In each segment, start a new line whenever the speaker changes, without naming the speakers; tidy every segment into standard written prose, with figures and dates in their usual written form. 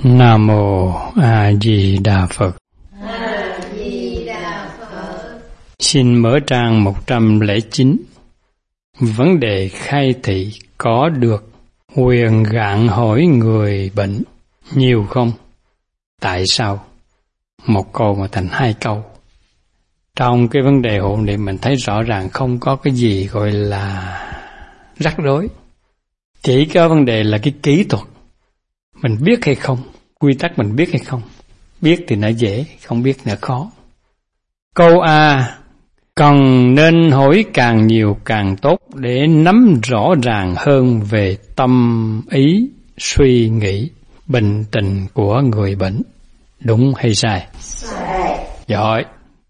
Nam Mô A Di Đà Phật.
A Di Đà Phật.
Xin mở trang 109. Vấn đề khai thị có được quyền gạn hỏi người bệnh nhiều không? Tại sao? Một câu mà thành hai câu. Trong cái vấn đề hộ niệm mình thấy rõ ràng không có cái gì gọi là rắc rối. Chỉ có vấn đề là cái kỹ thuật. Mình biết hay không? Quy tắc mình biết hay không? Biết thì nó dễ, không biết nó khó. Câu A. Cần nên hỏi càng nhiều càng tốt để nắm rõ ràng hơn về tâm ý, suy nghĩ, bệnh tình của người bệnh. Đúng hay sai?
Sai.
Giỏi.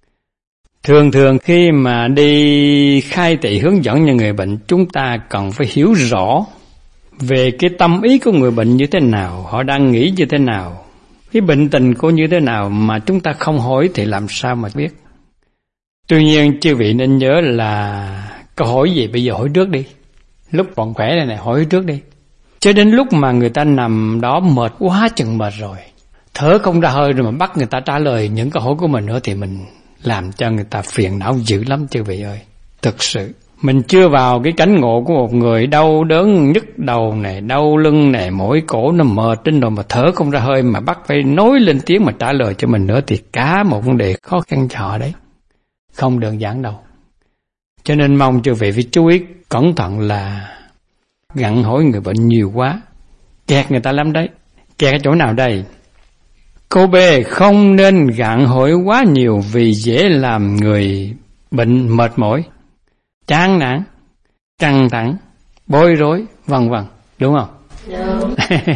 Thường khi mà đi khai thị hướng dẫn cho người bệnh, chúng ta cần phải hiểu rõ về cái tâm ý của người bệnh như thế nào, họ đang nghĩ như thế nào, cái bệnh tình của như thế nào, mà chúng ta không hỏi thì làm sao mà biết. Tuy nhiên chư vị nên nhớ là câu hỏi gì bây giờ hỏi trước đi. Lúc còn khỏe này hỏi trước đi. Cho đến lúc mà người ta nằm đó mệt quá chừng mệt rồi, thở không ra hơi rồi mà bắt người ta trả lời những câu hỏi của mình nữa thì mình làm cho người ta phiền não dữ lắm chư vị ơi. Thực sự mình chưa vào cái cảnh ngộ của một người đau đớn nhức đầu này, đau lưng này, mỏi cổ nó mệt đến rồi mà thở không ra hơi mà bắt phải nói lên tiếng mà trả lời cho mình nữa thì cả một vấn đề khó khăn cho họ đấy. Không đơn giản đâu. Cho nên mong chư vị phải chú ý cẩn thận là gặn hỏi người bệnh nhiều quá, kẹt người ta lắm đấy. Kẹt ở chỗ nào đây? Câu B. Không nên gặn hỏi quá nhiều vì dễ làm người bệnh mệt mỏi, chán nản, căng thẳng, bối rối, vân vân. Đúng không?
Đúng.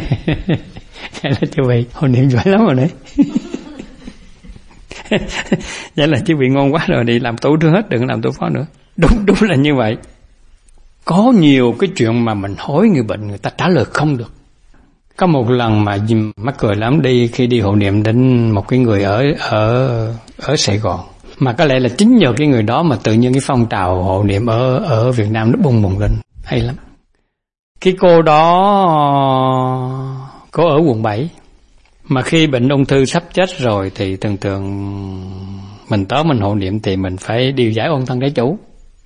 Vậy là chư vị hồi niệm giỏi lắm rồi đấy. Vậy là chư vị ngon quá rồi, đi làm tổ trưởng hết, đừng làm tổ phó nữa. Đúng là như vậy. Có nhiều cái chuyện mà mình hỏi người bệnh người ta trả lời không được. Có một lần mà mắc cười lắm, khi đi hộ niệm đến một cái người ở Sài Gòn, mà có lẽ là chính nhờ cái người đó mà tự nhiên cái phong trào hộ niệm ở Việt Nam nó bùng lên hay lắm. Cái cô đó có ở quận 7, mà khi bệnh ung thư sắp chết rồi thì thường mình tới mình hộ niệm thì mình phải điều giải ân thân trái chủ.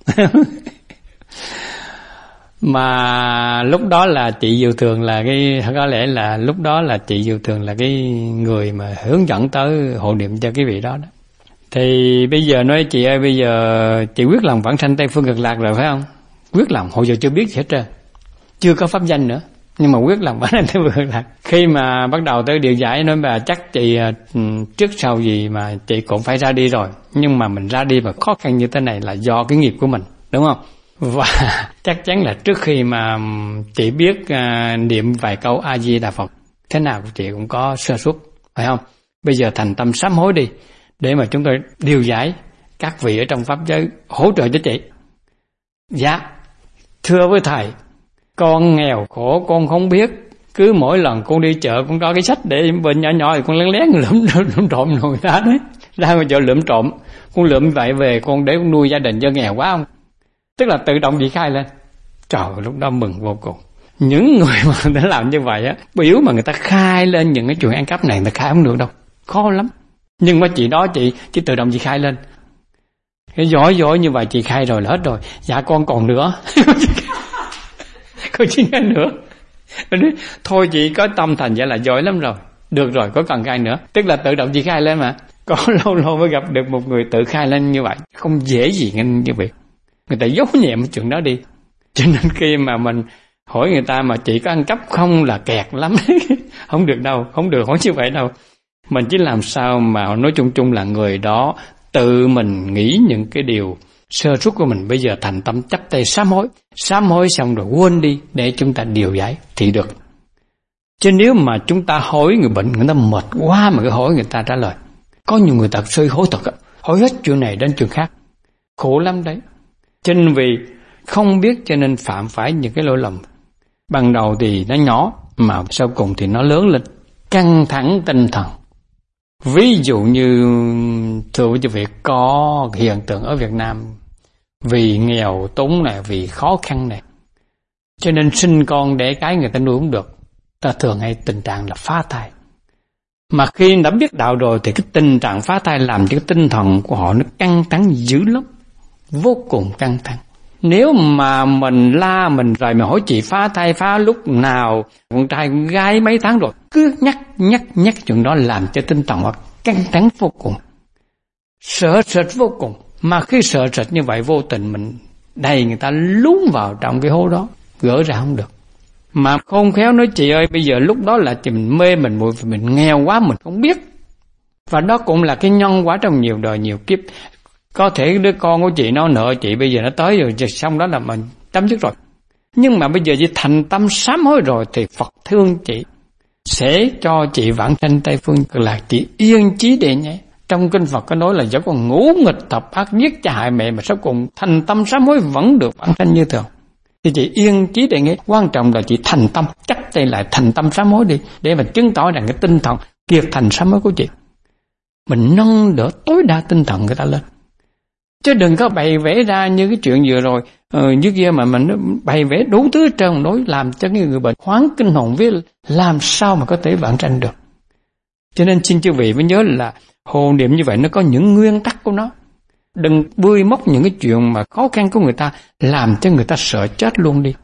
Mà lúc đó là chị Diệu Thường là có lẽ là lúc đó là chị Diệu Thường là cái người mà hướng dẫn tới hộ niệm cho cái vị đó đó. Thì bây giờ nói chị ơi, bây giờ chị quyết lòng vãng sanh Tây Phương Cực Lạc rồi phải không? Quyết lòng, hồi giờ chưa biết gì hết trơn, chưa có pháp danh nữa, nhưng mà quyết lòng vãng sanh Tây Phương Cực Lạc. Khi mà bắt đầu tới điều giải nói bà chắc chị trước sau gì mà chị cũng phải ra đi rồi, nhưng mà mình ra đi mà khó khăn như thế này là do cái nghiệp của mình, đúng không? Và chắc chắn là trước khi mà chị biết niệm vài câu A Di Đà Phật, thế nào chị cũng có sơ suất, phải không? Bây giờ thành tâm sám hối đi, để mà chúng tôi điều giải các vị ở trong pháp giới hỗ trợ cho chị. Dạ, thưa với thầy, con nghèo khổ, con không biết. Cứ mỗi lần con đi chợ con có cái sách để bệnh nhỏ nhỏ thì con lén lượm trộm người ta đấy. Ra ngoài chợ lượm trộm, con lượm vậy về con để con nuôi gia đình cho nghèo quá không? Tức là tự động bị khai lên. Trời, lúc đó mừng vô cùng. Những người mà đã làm như vậy á, biểu mà người ta khai lên những cái chuyện ăn cắp này, người ta khai không được đâu, khó lắm. Nhưng mà chị đó chị tự động chị khai lên. Cái giỏi như vậy chị khai rồi là hết rồi. Dạ con còn nữa. Con chỉ khai nữa. Thôi chị có tâm thành vậy là giỏi lắm rồi. Được rồi, có cần khai nữa. Tức là tự động chị khai lên mà. Có lâu mới gặp được một người tự khai lên như vậy. Không dễ gì như vậy. Người ta giấu nhẹ một chuyện đó đi. Cho nên khi mà mình hỏi người ta mà chị có ăn cắp không là kẹt lắm. Không được đâu, không được hỏi như vậy đâu. Mình chỉ làm sao mà nói chung là người đó tự mình nghĩ những cái điều sơ suất của mình, bây giờ thành tâm chắp tay sám hối xong rồi quên đi để chúng ta điều giải thì được. Chứ nếu mà chúng ta hỏi người bệnh, người ta mệt quá mà cứ hỏi người ta trả lời. Có nhiều người thật sự hối thật, hỏi hết chuyện này đến chuyện khác, khổ lắm đấy. Cho nên vì không biết cho nên phạm phải những cái lỗi lầm. Ban đầu thì nó nhỏ mà sau cùng thì nó lớn lên, căng thẳng tinh thần. Ví dụ như thưa quý vị, có hiện tượng ở Việt Nam vì nghèo túng này, vì khó khăn này, cho nên sinh con đẻ cái người ta nuôi không được, ta thường hay tình trạng là phá thai. Mà khi đã biết đạo rồi thì cái tình trạng phá thai làm cho cái tinh thần của họ nó căng thẳng dữ lắm, vô cùng căng thẳng. Nếu mà mình la mình rồi mà hỏi chị phá thai phá lúc nào, con trai con gái mấy tháng rồi, cứ nhắc chuyện đó làm cho tinh thần họ căng thẳng vô cùng, sợ sệt vô cùng. Mà khi sợ sệt như vậy vô tình mình đầy người ta lún vào trong cái hố đó, gỡ ra không được. Mà khôn khéo nói chị ơi, bây giờ lúc đó là chị mình mê mình muội, mình nghèo quá mình không biết. Và đó cũng là cái nhân quả trong nhiều đời nhiều kiếp. Có thể đứa con của chị nó nợ chị, bây giờ nó tới rồi, xong đó là mình chấm dứt rồi. Nhưng mà bây giờ chị thành tâm sám hối rồi thì Phật thương chị, sẽ cho chị vãng sanh Tây Phương Cực Lạc, chị yên chí để nhé. Trong kinh Phật có nói là dẫu còn ngũ nghịch thập ác giết cha hại mẹ mà sau cùng thành tâm sám hối vẫn được vãng sanh như thường. Thì chị yên chí để nghe, quan trọng là chị thành tâm, chắc tay lại thành tâm sám hối đi, để mà chứng tỏ rằng cái tinh thần kiệt thành sám hối của chị. Mình nâng đỡ tối đa tinh thần người ta lên. Chứ đừng có bày vẽ ra như cái chuyện vừa rồi, dưới kia mà mình bày vẽ đủ thứ trơn đối làm cho cái người bệnh hoáng kinh hồn viết, làm sao mà có thể vãng sanh được. Cho nên xin chư vị phải nhớ là hộ niệm như vậy nó có những nguyên tắc của nó. Đừng bươi móc những cái chuyện mà khó khăn của người ta làm cho người ta sợ chết luôn đi.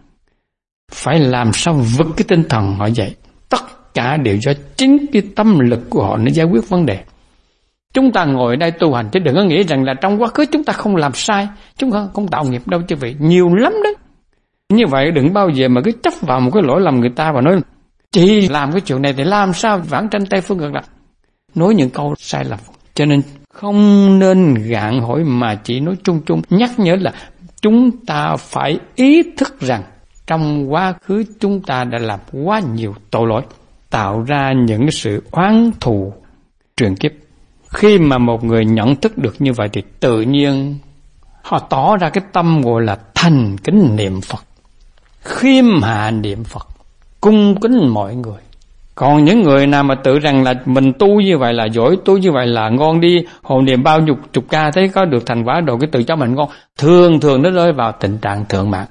Phải làm sao vực cái tinh thần họ dậy. Tất cả đều do chính cái tâm lực của họ nó giải quyết vấn đề. Chúng ta ngồi đây tu hành chứ đừng có nghĩ rằng là trong quá khứ chúng ta không làm sai, chúng ta không tạo nghiệp đâu chứ vị, nhiều lắm đấy. Như vậy đừng bao giờ mà cứ chấp vào một cái lỗi lầm người ta và nói chị làm cái chuyện này thì làm sao vãng sanh Tây Phương Cực Lạc. Nói những câu sai lầm. Cho nên không nên gạn hỏi mà chỉ nói chung chung, nhắc nhở là chúng ta phải ý thức rằng trong quá khứ chúng ta đã làm quá nhiều tội lỗi, tạo ra những sự oán thù truyền kiếp. Khi mà một người nhận thức được như vậy thì tự nhiên họ tỏ ra cái tâm gọi là thành kính niệm Phật, khiêm hạ niệm Phật, cung kính mọi người. Còn những người nào mà tự rằng là mình tu như vậy là giỏi, tu như vậy là ngon, đi hộ niệm bao nhiêu chục ca thấy có được thành quả đồ cái tự cho mình ngon, thường nó rơi vào tình trạng thượng mạng.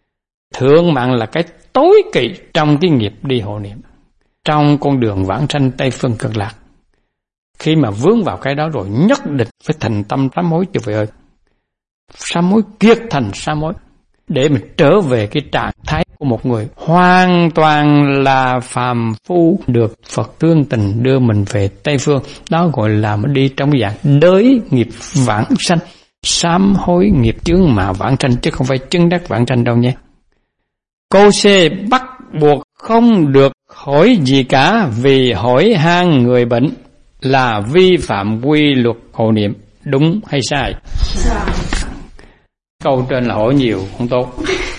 Thượng mạng là cái tối kỵ trong cái nghiệp đi hộ niệm, trong con đường vãng sanh Tây Phương Cực Lạc. Khi mà vướng vào cái đó rồi nhất định phải thành tâm sám hối chứ vậy ơi. Sám hối kiệt thành sám hối để mình trở về cái trạng thái của một người hoàn toàn là phàm phu, được Phật thương tình đưa mình về Tây Phương. Đó gọi là mình đi trong cái dạng đới nghiệp vãng sanh, sám hối nghiệp chướng mà vãng sanh, chứ không phải chứng đắc vãng sanh đâu nhé. Câu C, bắt buộc không được hỏi gì cả vì hỏi han người bệnh là vi phạm quy luật hộ niệm, đúng hay sai? Câu trên là hỏi nhiều không tốt.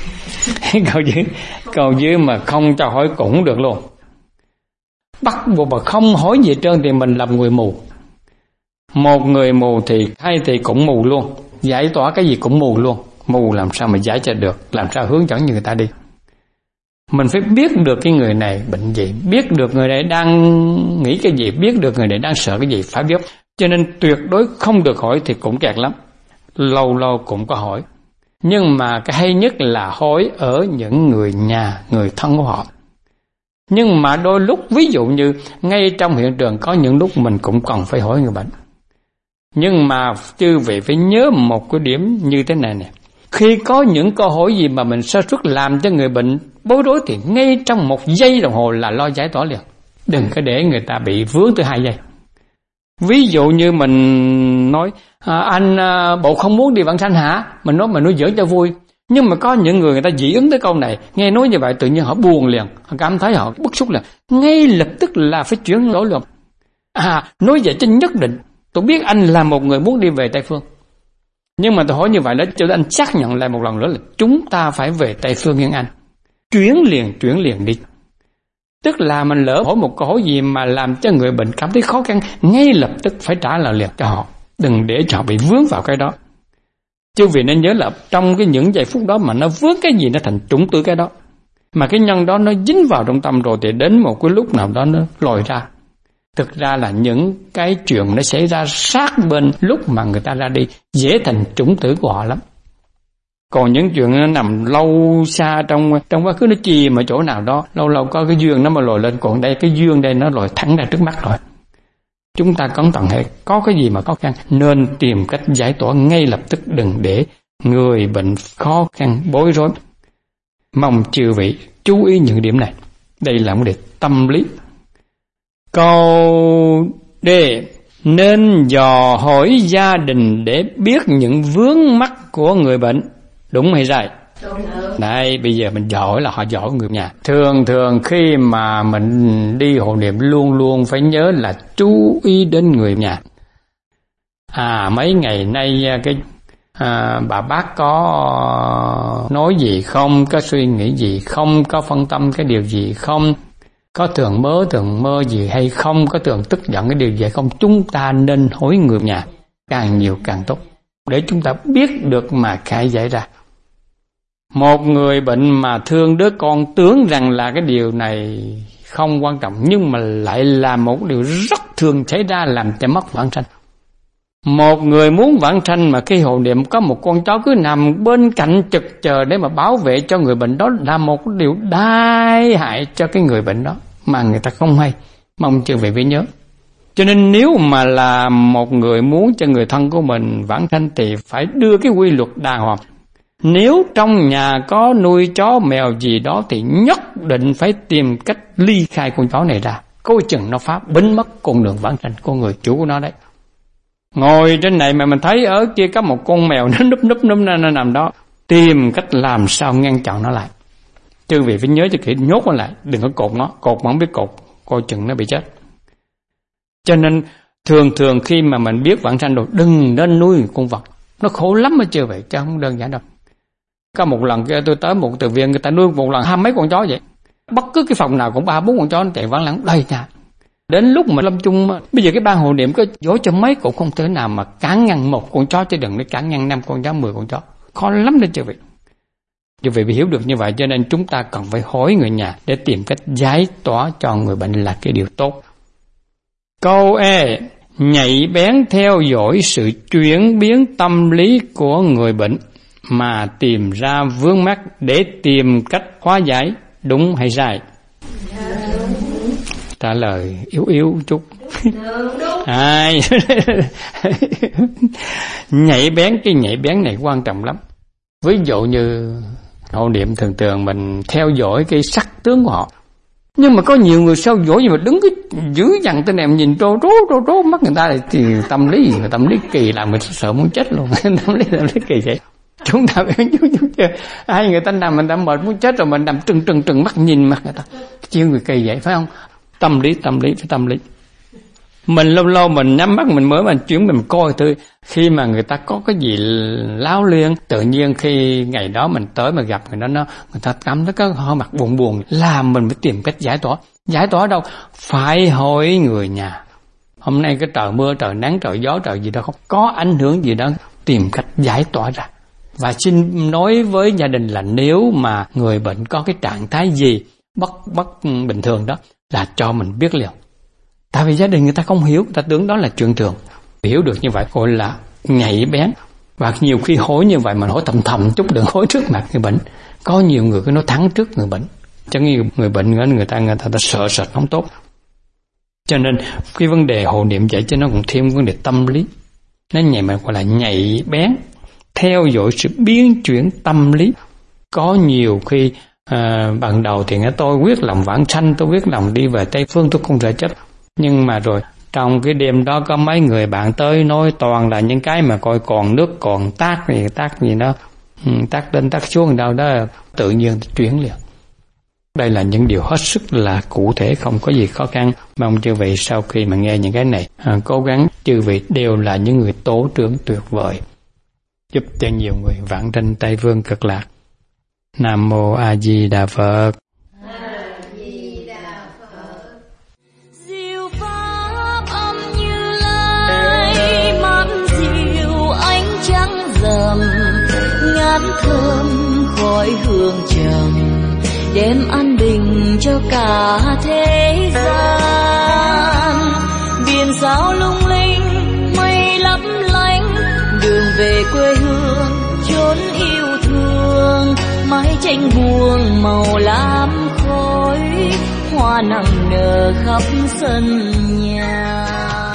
Câu dưới mà không cho hỏi cũng được luôn. Bắt buộc mà không hỏi gì trơn thì mình làm người mù. Một người mù thì hay thì cũng mù luôn, giải tỏa cái gì cũng mù luôn. Mù làm sao mà giải cho được, làm sao hướng dẫn như người ta đi. Mình phải biết được cái người này bệnh gì, biết được người này đang nghĩ cái gì, biết được người này đang sợ cái gì, phải biết. Cho nên tuyệt đối không được hỏi thì cũng kẹt lắm. Lâu lâu cũng có hỏi. Nhưng mà cái hay nhất là hỏi ở những người nhà, người thân của họ. Nhưng mà đôi lúc ví dụ như ngay trong hiện trường có những lúc mình cũng cần phải hỏi người bệnh. Nhưng mà chư vị phải nhớ một cái điểm như thế này nè. Khi có những câu hỏi gì mà mình sơ suất làm cho người bệnh bối rối thì ngay trong 1 giây đồng hồ là lo giải tỏa liền. Đừng có để người ta bị vướng tới 2 giây. Ví dụ như mình nói anh bộ không muốn đi vãng sanh hả? Mình nói giỡn cho vui. Nhưng mà có những người ta dị ứng tới câu này, nghe nói như vậy tự nhiên họ buồn liền, họ cảm thấy họ bức xúc liền, ngay lập tức là phải chuyển đổi luôn. Nói vậy cho nhất định tôi biết anh là một người muốn đi về Tây Phương. Nhưng mà tôi hỏi như vậy đó cho anh xác nhận lại một lần nữa là chúng ta phải về Tây Phương nghe anh. Chuyển liền đi. Tức là mình lỡ hỏi một câu hỏi gì mà làm cho người bệnh cảm thấy khó khăn, ngay lập tức phải trả lời liền cho họ. Đừng để cho họ bị vướng vào cái đó. Chứ vì nên nhớ là trong những giây phút đó mà nó vướng cái gì nó thành trúng từ cái đó. Mà cái nhân đó nó dính vào trong tâm rồi thì đến một cái lúc nào đó nó lòi ra. Thực ra là những cái chuyện nó xảy ra sát bên lúc mà người ta ra đi, dễ thành chủng tử của họ lắm. Còn những chuyện nó nằm lâu xa trong quá khứ nó chìm ở chỗ nào đó, lâu lâu có cái duyên nó mà lòi lên, còn đây cái duyên đây nó lòi thẳng ra trước mắt rồi. Chúng ta cẩn thận hệ có cái gì mà khó khăn nên tìm cách giải tỏa ngay lập tức, đừng để người bệnh khó khăn bối rối. Mong chư vị chú ý những điểm này. Đây là vấn đề tâm lý. Câu D. Nên dò hỏi gia đình để biết những vướng mắc của người bệnh. Đúng hay sai? Đây, bây giờ mình giỏi là họ giỏi người nhà. Thường khi mà mình đi hộ niệm luôn luôn phải nhớ là chú ý đến người nhà. Mấy ngày nay bà bác có nói gì không, có suy nghĩ gì không, có phân tâm cái điều gì không, có thường mơ gì hay không, có thường tức giận cái điều gì không. Chúng ta nên hỏi người nhà càng nhiều càng tốt để chúng ta biết được mà khai giải ra. Một người bệnh mà thương đứa con tưởng rằng là cái điều này không quan trọng, nhưng mà lại là một điều rất thường xảy ra làm cho mất vãng sanh. Một người muốn vãng sanh mà khi hộ niệm có một con chó cứ nằm bên cạnh trực chờ để mà bảo vệ cho người bệnh đó là một điều đai hại cho cái người bệnh đó mà người ta không hay. Mong chư vị phải nhớ. Cho nên nếu mà là một người muốn cho người thân của mình vãng sanh thì phải đưa cái quy luật đàng hoàng. Nếu trong nhà có nuôi chó mèo gì đó thì nhất định phải tìm cách ly khai con chó này ra, coi chừng nó phá bính mất con đường vãng sanh của người chủ của nó đấy. Ngồi trên này mà mình thấy ở kia có một con mèo nó núp nó nằm đó, tìm cách làm sao ngăn chặn nó lại. Chư vị phải nhớ cho kỹ, nhốt nó lại, đừng có cột nó, cột mà không biết cột, coi chừng nó bị chết. Cho nên thường khi mà mình biết vãng sanh rồi, đừng nên nuôi con vật, nó khổ lắm mà chư vị, chứ không đơn giản đâu. Có một lần kia tôi tới một từ viện, người ta nuôi một lần 20 mấy con chó vậy, bất cứ cái phòng nào cũng 3-4 con chó nó chạy vắng lặng đầy nhà. Đến lúc mà lâm chung, bây giờ cái ban hộ niệm có dỗ cho mấy cũng không thể nào mà cản ngăn một con chó, chứ đừng để cản ngăn 5 con chó, 10 con chó, khó lắm đấy chư vị. Chư vị phải hiểu được như vậy, cho nên chúng ta cần phải hỏi người nhà để tìm cách giải tỏa cho người bệnh là cái điều tốt. Câu E. Nhạy bén theo dõi sự chuyển biến tâm lý của người bệnh mà tìm ra vướng mắc để tìm cách hóa giải. Đúng hay sai? Trả lời yếu chút. Nhạy bén, cái nhạy bén này quan trọng lắm. Ví dụ như hộ niệm thường mình theo dõi cái sắc tướng của họ, nhưng mà có nhiều người theo dõi mà đứng cái giữ dằn tên em nhìn trố mắt người ta thì tâm lý kỳ làm mình sợ muốn chết luôn. tâm lý kỳ vậy. Chúng ta phải chút ai người ta nằm mình đã mệt muốn chết rồi, mình nằm trừng mắt nhìn mặt người ta, chiêu người kỳ vậy phải không? Tâm lý phải tâm lý. Mình lâu mình nhắm mắt mình mới chuyển mình coi thôi, khi mà người ta có cái gì láo liên, tự nhiên khi ngày đó mình tới mà gặp người đó người ta cảm thấy có hơi mặt buồn làm mình phải tìm cách giải tỏa. Giải tỏa đâu? Phải hỏi người nhà. Hôm nay cái trời mưa, trời nắng, trời gió, trời gì đó không có ảnh hưởng gì đó, tìm cách giải tỏa ra. Và xin nói với gia đình là nếu mà người bệnh có cái trạng thái gì bất bình thường đó là cho mình biết liền. Tại vì gia đình người ta không hiểu, người ta tưởng đó là chuyện thường. Hiểu được như vậy gọi là nhạy bén. Và nhiều khi hỏi như vậy mà hỏi thầm chút, đừng hỏi trước mặt người bệnh. Có nhiều người cứ nói thẳng trước người bệnh, chứ người bệnh người ta sợ sệt không tốt. Cho nên cái vấn đề hộ niệm vậy cho nó còn thêm vấn đề tâm lý. Nó nhạy mà gọi là nhạy bén, theo dõi sự biến chuyển tâm lý. Có nhiều khi ban đầu thì tôi quyết lòng vãng sanh, tôi quyết lòng đi về Tây Phương, tôi không sợ chết. Nhưng mà rồi trong cái đêm đó có mấy người bạn tới nói toàn là những cái mà coi còn nước còn tác gì đó, tác lên tác xuống đâu đó, tự nhiên chuyển liền. Đây là những điều hết sức là cụ thể, không có gì khó khăn. Mong chư vị sau khi mà nghe những cái này cố gắng, chư vị đều là những người tổ trưởng tuyệt vời, giúp cho nhiều người vãng sanh Tây Phương Cực Lạc. Nam mô A Di Đà Phật.
Thơm khói hương trầm đem an bình cho cả thế gian. Biển sao lung linh mây lấp lánh, đường về quê hương chốn yêu thương. Mái tranh buông màu lam khói, hoa nặng nở khắp sân nhà.